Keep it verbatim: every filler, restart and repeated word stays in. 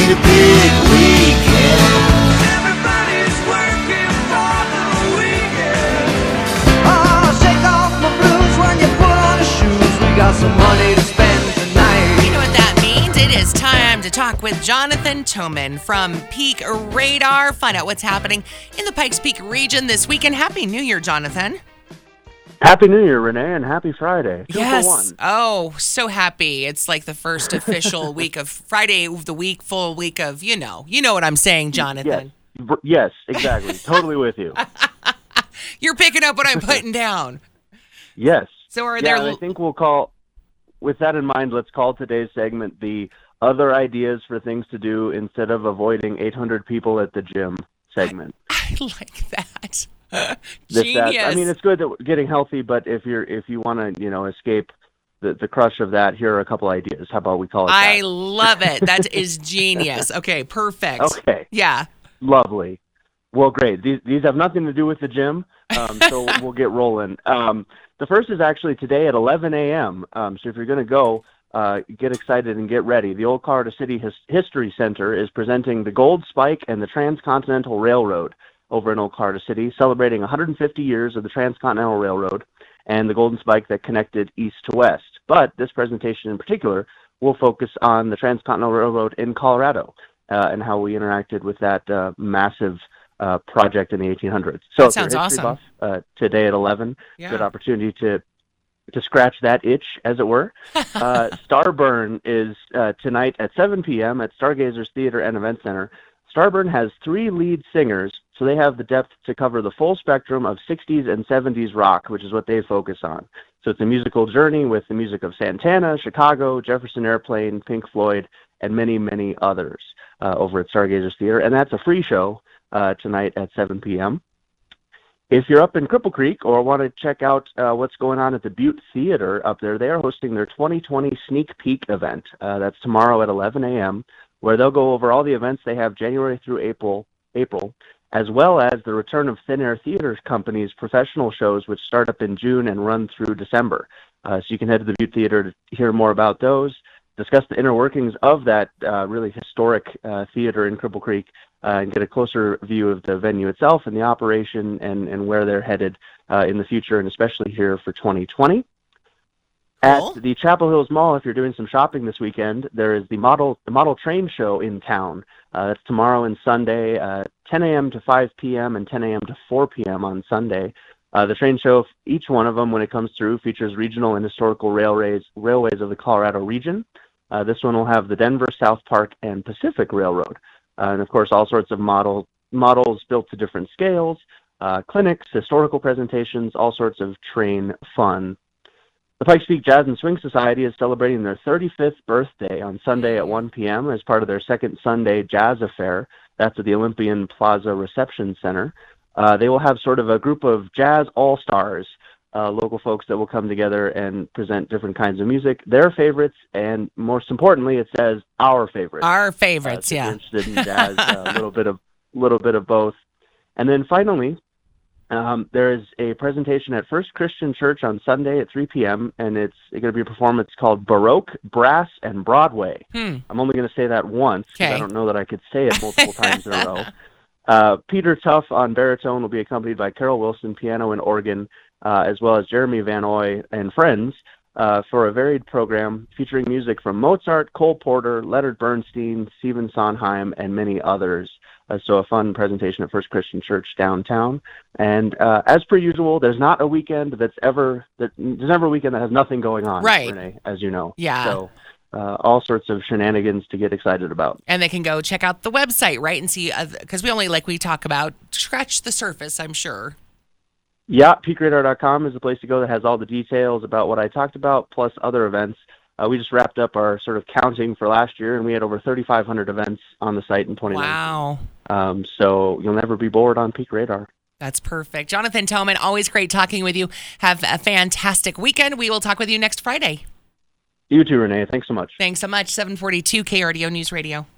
need a big weekend. Everybody's working for the weekend. Oh, shake off my blues when you put on the shoes. We got some money to spend tonight. You know what that means? It is time to talk with Jonathan Toman from Peak Radar. Find out what's happening in the Pikes Peak region this weekend. Happy New Year, Jonathan. Happy New Year, Renee, and happy Friday. Two Yes. For one. Oh, so happy. It's like the first official week of Friday of the week, full week of, you know, you know what I'm saying, Jonathan. Yes, yes, exactly. Totally with you. You're picking up what I'm putting down. Yes. So are yeah, there... and I think we'll call, with that in mind, let's call today's segment the other ideas for things to do instead of avoiding eight hundred people at the gym segment. I like that. This, Genius. that, I mean, it's good that we're getting healthy, but if you're if you want to, you know, escape the, the crush of that, here are a couple ideas. How about we call it I that? love it. That is genius. Okay, perfect. Okay. Yeah. Lovely. Well, great. These these have nothing to do with the gym, um, so we'll get rolling. Um, the first is actually today at eleven a.m., um, so if you're going to go, uh, get excited and get ready. The Old Colorado City His- History Center is presenting the Gold Spike and the Transcontinental Railroad over in Old Colorado City, celebrating one hundred fifty years of the Transcontinental Railroad and the Golden Spike that connected east to west. But this presentation in particular will focus on the Transcontinental Railroad in Colorado uh, and how we interacted with that uh, massive uh, project in the eighteen hundreds. So That if you're sounds a history awesome. buff, uh, today at eleven, Yeah. good opportunity to to scratch that itch, as it were. Uh, Starburn is uh, tonight at seven p.m. at Stargazers Theater and Event Center. Starburn has three lead singers, so they have the depth to cover the full spectrum of sixties and seventies rock, which is what they focus on. So it's a musical journey with the music of Santana, Chicago, Jefferson Airplane, Pink Floyd, and many, many others uh, over at Stargazers Theater. And that's a free show uh, tonight at seven p.m. If you're up in Cripple Creek or want to check out uh, what's going on at the Butte Theater up there, they are hosting their twenty twenty Sneak Peek event. Uh, that's tomorrow at eleven a.m., where they'll go over all the events they have January through April, April, as well as the return of Thin Air Theater Company's professional shows, which start up in June and run through December. Uh, so you can head to the Butte Theater to hear more about those, discuss the inner workings of that uh, really historic uh, theater in Cripple Creek, uh, and get a closer view of the venue itself and the operation and, and where they're headed uh, in the future, and especially here for twenty twenty. Cool. At the Chapel Hills Mall, if you're doing some shopping this weekend, there is the model the model train show in town. Uh, that's tomorrow and Sunday, uh, ten a.m. to five p.m. and ten a.m. to four p.m. on Sunday. Uh, the train show, each one of them, when it comes through, features regional and historical railways railways of the Colorado region. Uh, this one will have the Denver, South Park, and Pacific Railroad, uh, and of course all sorts of model models built to different scales, uh, clinics, historical presentations, all sorts of train fun. The Pikes Peak Jazz and Swing Society is celebrating their thirty-fifth birthday on Sunday at one p.m. as part of their second Sunday Jazz Affair. That's at the Olympian Plaza Reception Center. Uh, they will have sort of a group of jazz all-stars, uh, local folks that will come together and present different kinds of music, their favorites, and most importantly, it says our favorites. Our favorites, uh, so yeah. If you're interested in jazz, uh, a little bit of little bit of both. And then finally, Um, there is a presentation at First Christian Church on Sunday at three p.m., and it's going to be a performance called Baroque, Brass, and Broadway. Hmm. I'm only going to say that once, because Okay. I don't know that I could say it multiple times in a row. Uh, Peter Tuff on baritone will be accompanied by Carol Wilson, piano and organ, uh, as well as Jeremy Van Oy and friends, uh, for a varied program featuring music from Mozart, Cole Porter, Leonard Bernstein, Stephen Sondheim, and many others. Uh, so a fun presentation at First Christian Church downtown. And uh, as per usual, there's not a weekend that's ever, that, there's never a weekend that has nothing going on, Right. Renee, as you know. Yeah. So uh, all sorts of shenanigans to get excited about. And they can go check out the website, right? And see, because we only, like we talk about, scratch the surface, I'm sure. Yeah, peak radar dot com is the place to go that has all the details about what I talked about, plus other events. Uh, we just wrapped up our sort of counting for last year, and we had over thirty-five hundred events on the site in twenty nineteen. Wow. Um, so you'll never be bored on Peak Radar. That's perfect. Jonathan Toman, always great talking with you. Have a fantastic weekend. We will talk with you next Friday. You too, Renee. Thanks so much. Thanks so much. seven forty-two K R D O News Radio.